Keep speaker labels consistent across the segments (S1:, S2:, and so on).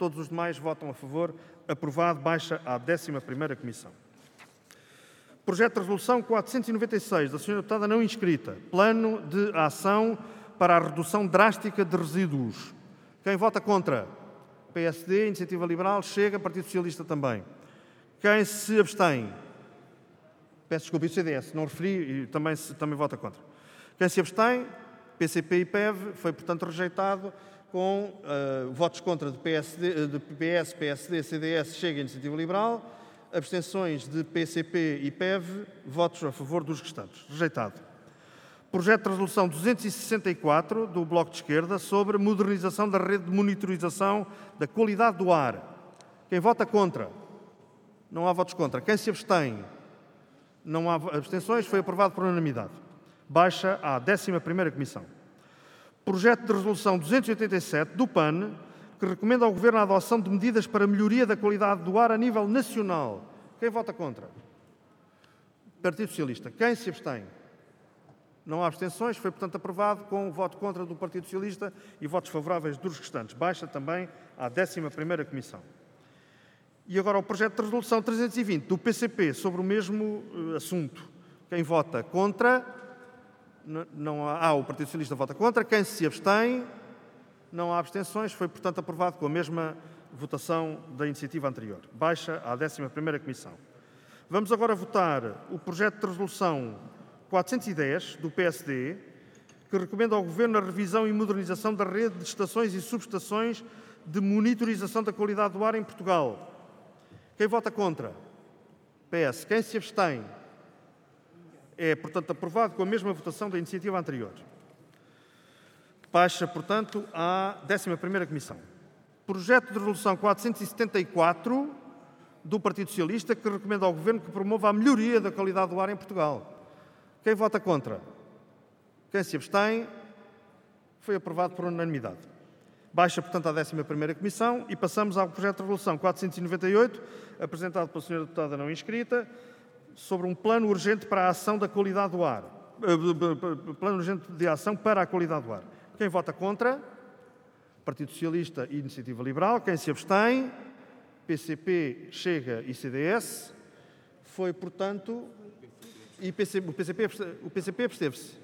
S1: Todos os demais votam a favor. Aprovado. Baixa à 11ª Comissão. Projeto de Resolução 496, da Sra. Deputada não inscrita. Plano de ação para a redução drástica de resíduos. Quem vota contra? PSD, Iniciativa Liberal, Chega, Partido Socialista também. Quem se abstém? Peço desculpa, e o CDS, não referi e também vota contra. Quem se abstém? PCP e PEV, foi portanto rejeitado com votos contra de PS, PSD, CDS, Chega e Iniciativa Liberal, abstenções de PCP e PEV, votos a favor dos restantes. Rejeitado. Projeto de Resolução 264 do Bloco de Esquerda sobre modernização da rede de monitorização da qualidade do ar. Quem vota contra? Não há votos contra. Quem se abstém? Não há abstenções. Foi aprovado por unanimidade. Baixa à 11ª Comissão. Projeto de Resolução 287 do PAN, que recomenda ao Governo a adoção de medidas para a melhoria da qualidade do ar a nível nacional. Quem vota contra? Partido Socialista. Quem se abstém? Não há abstenções. Foi, portanto, aprovado com o voto contra do Partido Socialista e votos favoráveis dos restantes. Baixa também à 11ª Comissão. E agora o projeto de Resolução 320 do PCP sobre o mesmo assunto. Quem vota contra? Não há. O Partido Socialista vota contra. Quem se abstém? Não há abstenções. Foi, portanto, aprovado com a mesma votação da iniciativa anterior. Baixa à 11ª Comissão. Vamos agora votar o projeto de Resolução 410 do PSD, que recomenda ao Governo a revisão e modernização da rede de estações e subestações de monitorização da qualidade do ar em Portugal. Quem vota contra? PS. Quem se abstém? É, portanto, aprovado com a mesma votação da iniciativa anterior. Baixa, portanto, à 11ª Comissão. Projeto de Resolução 474 do Partido Socialista, que recomenda ao Governo que promova a melhoria da qualidade do ar em Portugal. Quem vota contra? Quem se abstém? Foi aprovado por unanimidade. Baixa, portanto, à 11ª Comissão e passamos ao projeto de Resolução 498, apresentado pela Sra. Deputada não inscrita, sobre um plano urgente para a ação da qualidade do ar. Plano urgente de ação para a qualidade do ar. Quem vota contra? Partido Socialista e Iniciativa Liberal. Quem se abstém? PCP, Chega e CDS. Foi, portanto... E o PCP absteve-se.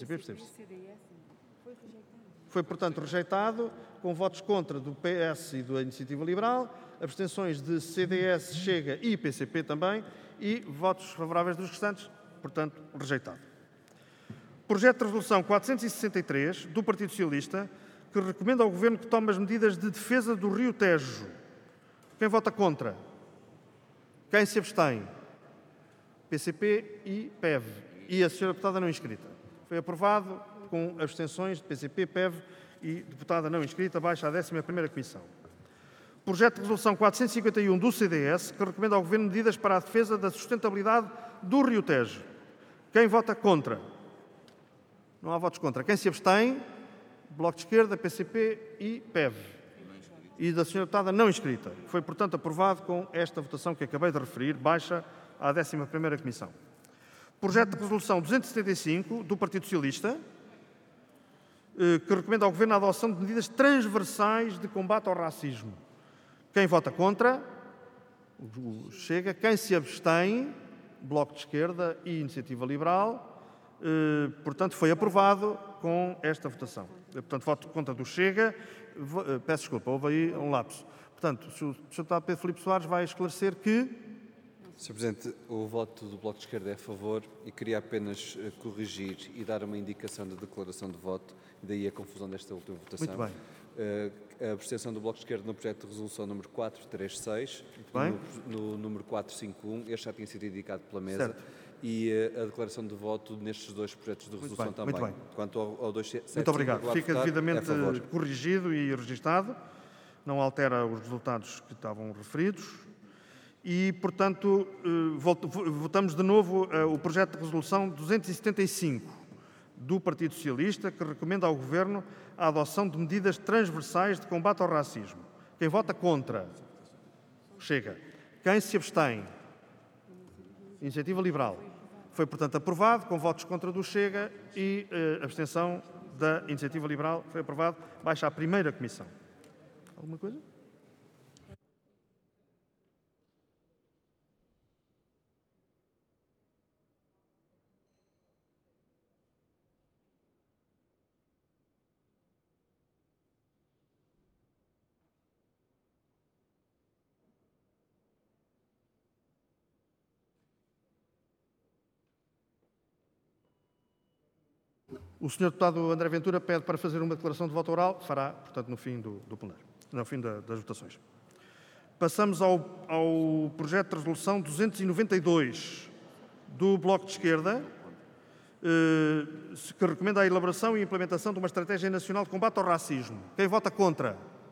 S1: Foi, portanto, rejeitado, com votos contra do PS e da Iniciativa Liberal, abstenções de CDS, Chega e PCP também, e votos favoráveis dos restantes, portanto, rejeitado. Projeto de Resolução 463 do Partido Socialista, que recomenda ao Governo que tome as medidas de defesa do Rio Tejo. Quem vota contra? Quem se abstém? PCP e PEV. E a Sra. Deputada não inscrita. Foi aprovado com abstenções de PCP, PEV e deputada não inscrita. Baixa à 11ª Comissão. Projeto de Resolução 451 do CDS, que recomenda ao Governo medidas para a defesa da sustentabilidade do Rio Tejo. Quem vota contra? Não há votos contra. Quem se abstém? Bloco de Esquerda, PCP e PEV. E da Sra. Deputada não inscrita. Foi, portanto, aprovado com esta votação que acabei de referir. Baixa à 11ª Comissão. Projeto de Resolução 275 do Partido Socialista, que recomenda ao Governo a adoção de medidas transversais de combate ao racismo. Quem vota contra? Chega. Quem se abstém? Bloco de Esquerda e Iniciativa Liberal. Portanto, foi aprovado com esta votação. Portanto, voto contra do Chega. Peço desculpa, houve aí um lapso. Portanto, o Sr. Deputado Pedro Filipe Soares vai esclarecer que...
S2: Sr. Presidente, o voto do Bloco de Esquerda é a favor e queria apenas corrigir e dar uma indicação da declaração de voto, daí a confusão desta última votação.
S1: Muito bem.
S2: A abstenção do Bloco de Esquerda no projeto de resolução número 436 e no número 451, este já tinha sido indicado pela mesa, certo. E a declaração de voto nestes dois projetos de resolução também.
S1: Muito bem.
S2: Quanto ao 275,
S1: muito obrigado. Fica devidamente corrigido e registado, não altera os resultados que estavam referidos. E, portanto, votamos de novo o projeto de resolução 275 do Partido Socialista, que recomenda ao Governo a adoção de medidas transversais de combate ao racismo. Quem vota contra? Chega. Quem se abstém? Iniciativa Liberal. Foi, portanto, aprovado, com votos contra do Chega e abstenção da Iniciativa Liberal. Foi aprovado. Baixa à primeira comissão. Alguma coisa? O Sr. Deputado André Ventura pede para fazer uma declaração de voto oral, fará, portanto, no fim do plenário, no fim das votações. Passamos ao projeto de resolução 292 do Bloco de Esquerda, que recomenda a elaboração e implementação de uma estratégia nacional de combate ao racismo. Quem vota contra?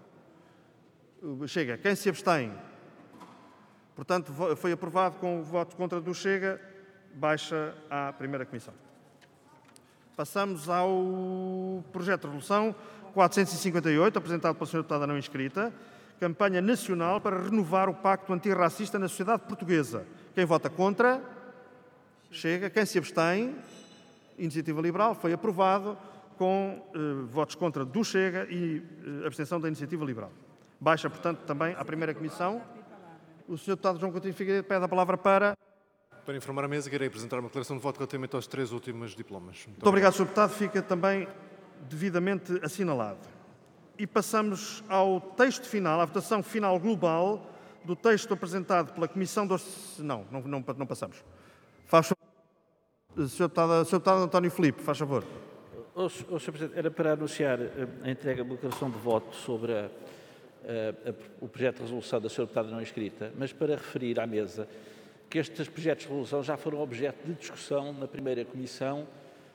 S1: Chega. Quem se abstém? Portanto, foi aprovado com o voto contra do Chega, baixa à primeira comissão. Passamos ao projeto de resolução 458, apresentado pela Sra. Deputada não inscrita, campanha nacional para renovar o pacto antirracista na sociedade portuguesa. Quem vota contra? Chega. Quem se abstém? Iniciativa Liberal. Foi aprovado com votos contra do Chega e abstenção da Iniciativa Liberal. Baixa, portanto, também à primeira comissão. O Sr. Deputado João Coutinho Figueiredo pede a palavra para...
S3: Para informar a mesa, irei apresentar uma declaração de voto relativamente aos 3 últimos diplomas.
S1: Muito obrigado, Sr. Deputado. Fica também devidamente assinalado. E passamos ao texto final, à votação final global do texto apresentado pela Comissão dos... Não passamos. Faz favor. Sr. Deputado António Filipe, faz favor.
S4: Sr. Presidente, era para anunciar a entrega de declaração de voto sobre o projeto de resolução da Sra. Deputada não inscrita, mas para referir à mesa que estes projetos de resolução já foram objeto de discussão na primeira comissão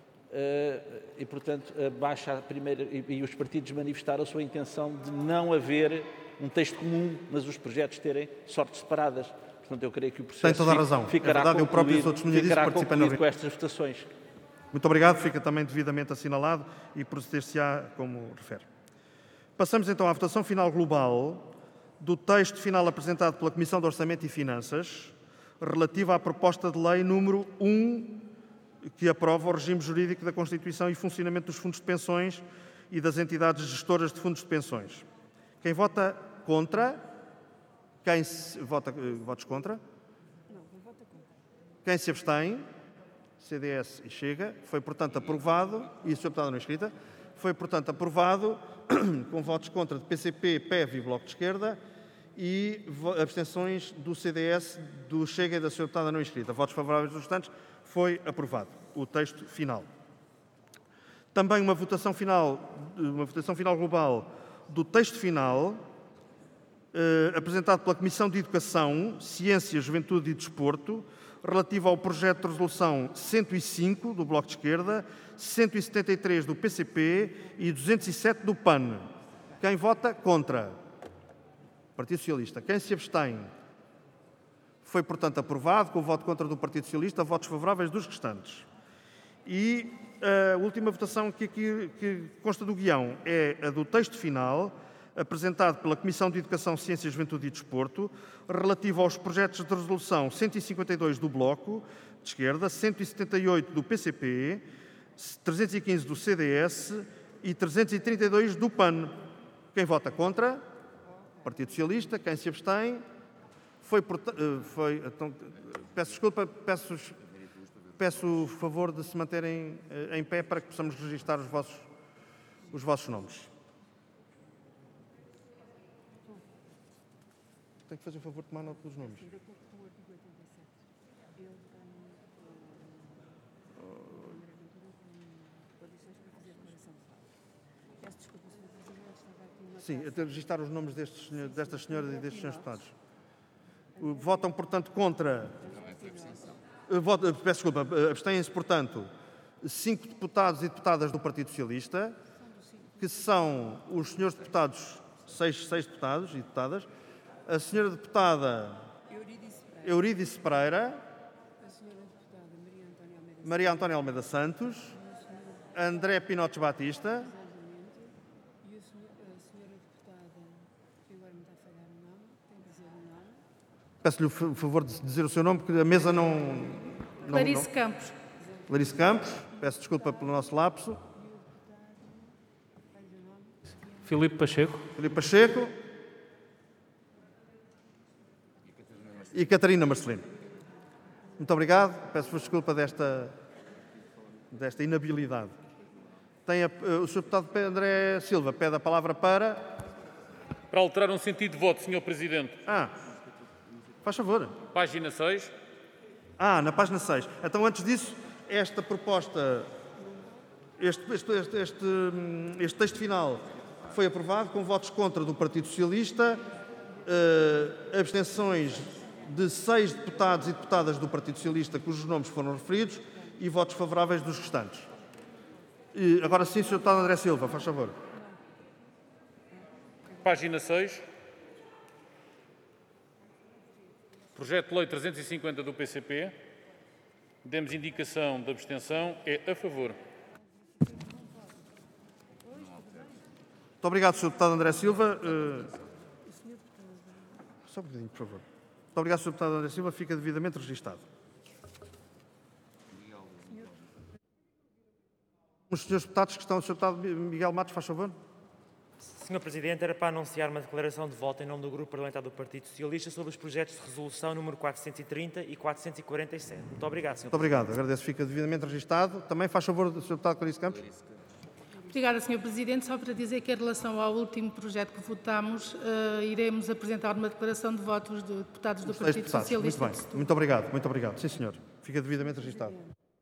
S4: e, portanto, baixa a primeira e os partidos manifestaram a sua intenção de não haver um texto comum, mas os projetos terem sortes separadas. Portanto, eu creio que o processo
S1: tem toda a razão.
S4: Ficará concluído com estas votações.
S1: Muito obrigado. Fica também devidamente assinalado e proceder-se-á como refere. Passamos então à votação final global do texto final apresentado pela Comissão de Orçamento e Finanças, relativa à proposta de lei número 1, que aprova o regime jurídico da constituição e funcionamento dos fundos de pensões e das entidades gestoras de fundos de pensões. Quem vota contra? Quem se vota votos contra? Não, quem vota contra. Quem se abstém? CDS e Chega. Foi, portanto, aprovado. E a Sra. Deputada não inscrita. Foi, portanto, aprovado com votos contra de PCP, PEV e Bloco de Esquerda e abstenções do CDS, do Chega e da Sra. Deputada não inscrita. Votos favoráveis dos restantes. Foi aprovado o texto final. Também uma votação final global do texto final, apresentado pela Comissão de Educação, Ciência, Juventude e Desporto, relativo ao projeto de resolução 105 do Bloco de Esquerda, 173 do PCP e 207 do PAN. Quem vota contra? Partido Socialista. Quem se abstém? Foi, portanto, aprovado com o voto contra do Partido Socialista, votos favoráveis dos restantes. E a última votação que consta do guião é a do texto final, apresentado pela Comissão de Educação, Ciência, Juventude e Desporto, relativo aos projetos de resolução 152 do Bloco de Esquerda, 178 do PCP, 315 do CDS e 332 do PAN. Quem vota contra? Partido Socialista. Quem se abstém? Então, peço desculpa, peço o favor de se manterem em pé para que possamos registrar os vossos nomes. Tenho que fazer o favor de tomar nota dos nomes. Sim, até registrar os nomes destas senhoras e destes senhores deputados. Votam, portanto, contra... Peço desculpa, abstêm-se, portanto, 5 deputados e deputadas do Partido Socialista, que são os senhores deputados, 6 deputados e deputadas, a senhora deputada Eurídice Pereira, a senhora deputada Maria Antónia Almeida Santos, André Pinotes Batista, e a senhora deputada, que agora me está a falhar o nome, tem que dizer o nome. Peço-lhe o favor de dizer o seu nome, porque a mesa não...
S5: Clarice Campos.
S1: Clarice Campos, peço desculpa pelo nosso lapso.
S6: Filipe Pacheco.
S1: Filipe Pacheco. E Catarina Marcelino. Muito obrigado. Peço-vos desculpa desta inabilidade. O Sr. Deputado André Silva pede a palavra para...
S6: Para alterar um sentido de voto, Sr. Presidente.
S1: Faz favor.
S6: Página 6.
S1: Na página 6. Então, antes disso, esta proposta Este texto final foi aprovado com votos contra do Partido Socialista, abstenções de 6 deputados e deputadas do Partido Socialista cujos nomes foram referidos e votos favoráveis dos restantes. Agora sim, Sr. Deputado André Silva, faz favor.
S6: Página 6. Projeto de Lei 350 do PCP. Demos indicação de abstenção. É a favor.
S1: Muito obrigado, Sr. Deputado André Silva. Só um bocadinho, por favor. Muito obrigado, Sr. Deputado André Silva. Fica devidamente registado. Os senhores deputados que estão... Sr. Deputado Miguel Matos, faz favor.
S7: Sr. Presidente, era para anunciar uma declaração de voto em nome do Grupo Parlamentar do Partido Socialista sobre os projetos de resolução número 430 e 447. Muito obrigado, Sr.
S1: Muito obrigado. Agradeço. Fica devidamente registado. Também faz favor, Sr. Deputado Clarice Campos.
S5: Obrigada, Sr. Presidente. Só para dizer que, em relação ao último projeto que votámos, iremos apresentar uma declaração de votos de deputados do Partido Socialista.
S1: Muito bem. Muito obrigado. Muito obrigado. Sim, senhor. Fica devidamente registado.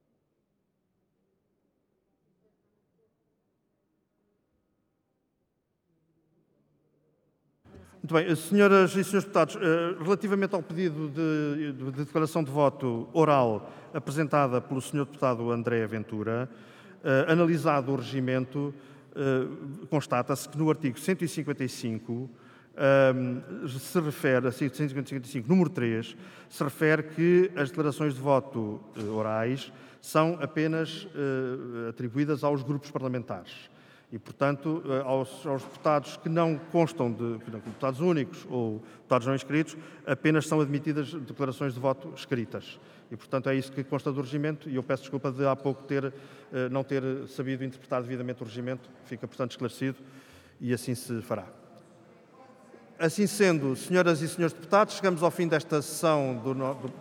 S1: Muito bem. Senhoras e senhores deputados, relativamente ao pedido de declaração de voto oral apresentada pelo Sr. Deputado André Ventura, analisado o regimento, constata-se que no artigo 155 se refere, artigo 155, número 3, se refere que as declarações de voto orais são apenas atribuídas aos grupos parlamentares. E, portanto, aos deputados que não constam de deputados únicos ou deputados não inscritos, apenas são admitidas declarações de voto escritas. E, portanto, é isso que consta do regimento, e eu peço desculpa de há pouco não ter sabido interpretar devidamente o regimento. Fica, portanto, esclarecido e assim se fará. Assim sendo, senhoras e senhores deputados, chegamos ao fim desta sessão do...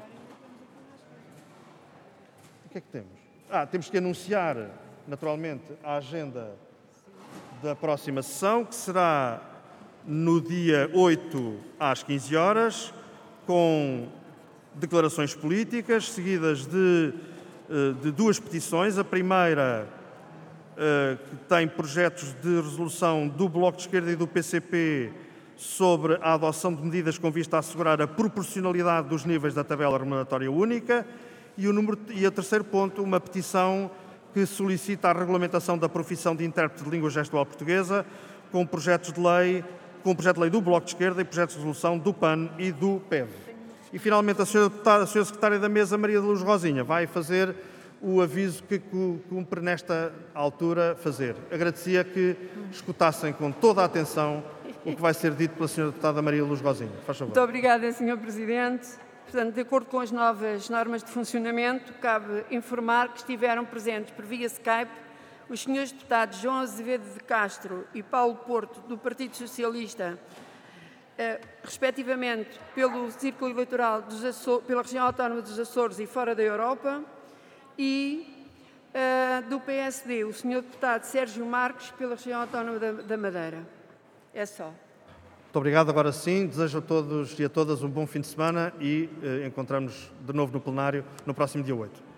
S1: O que é que temos? Temos que anunciar, naturalmente, a agenda da próxima sessão, que será no dia 8 às 15 horas, com declarações políticas, seguidas de 2 petições. A primeira, que tem projetos de resolução do Bloco de Esquerda e do PCP sobre a adoção de medidas com vista a assegurar a proporcionalidade dos níveis da tabela remuneratória única, e o terceiro ponto, uma petição que solicita a regulamentação da profissão de intérprete de língua gestual portuguesa, com projeto de lei do Bloco de Esquerda e projetos de resolução do PAN e do PEV. E, finalmente, a Sra. Secretária da Mesa, Maria de Luz Rosinha, vai fazer o aviso que cumpre nesta altura fazer. Agradecia que escutassem com toda a atenção o que vai ser dito pela Sra. Deputada Maria de Luz Rosinha. Faz favor.
S8: Muito obrigada, Sr. Presidente. Portanto, de acordo com as novas normas de funcionamento, cabe informar que estiveram presentes por via Skype os senhores deputados João Azevedo de Castro e Paulo Porto, do Partido Socialista, respectivamente pelo Círculo Eleitoral pela Região Autónoma dos Açores e fora da Europa, e do PSD, o senhor deputado Sérgio Marques, pela Região Autónoma da Madeira. É só.
S1: Muito obrigado. Agora sim, desejo a todos e a todas um bom fim de semana e encontramos de novo no plenário no próximo dia 8.